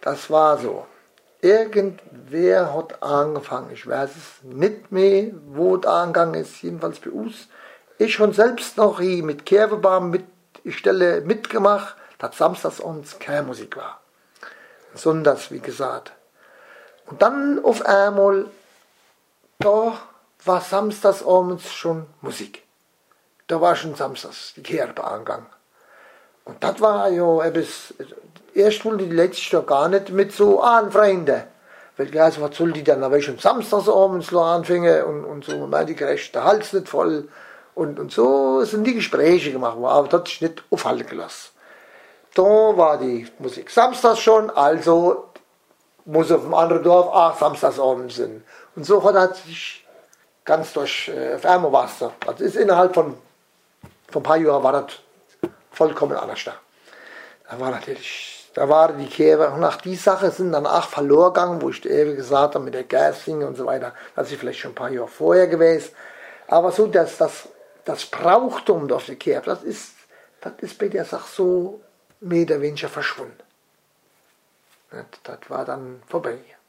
das war so. Irgendwer hat angefangen, ich weiß es nicht mehr, wo es angegangen ist, jedenfalls bei uns. Ich schon selbst noch hier mit Kervebaum mitgemacht, dass samstags uns keine Musik war. Sonntags, wie gesagt. Und dann auf einmal, da war samstags abends schon Musik. Da war schon samstags die Kerbe angegangen. Und das war ja etwas, erst wollte die letzte gar nicht mit so Freunden. Weil also, was soll die dann, aber schon samstags abends anfangen und so, man die gerecht, der Hals nicht voll. Und so sind die Gespräche gemacht worden, aber das hat sich nicht aufhalten gelassen. Da war die Musik samstags schon, also muss auf dem anderen Dorf samstagsabend sind. Und so hat sich ganz durch, auf einmal war es so. Das ist innerhalb von ein paar Jahren war das vollkommen anders da. Da war die Käfer, und nach die Sache sind dann auch verloren gegangen, wo ich dir eben gesagt habe, mit der Gerstinge und so weiter, das ist vielleicht schon ein paar Jahre vorher gewesen. Aber so, das Brauchtum auf der Käfer, das ist bei der Sache so mehr oder weniger verschwunden. Das war dann vorbei.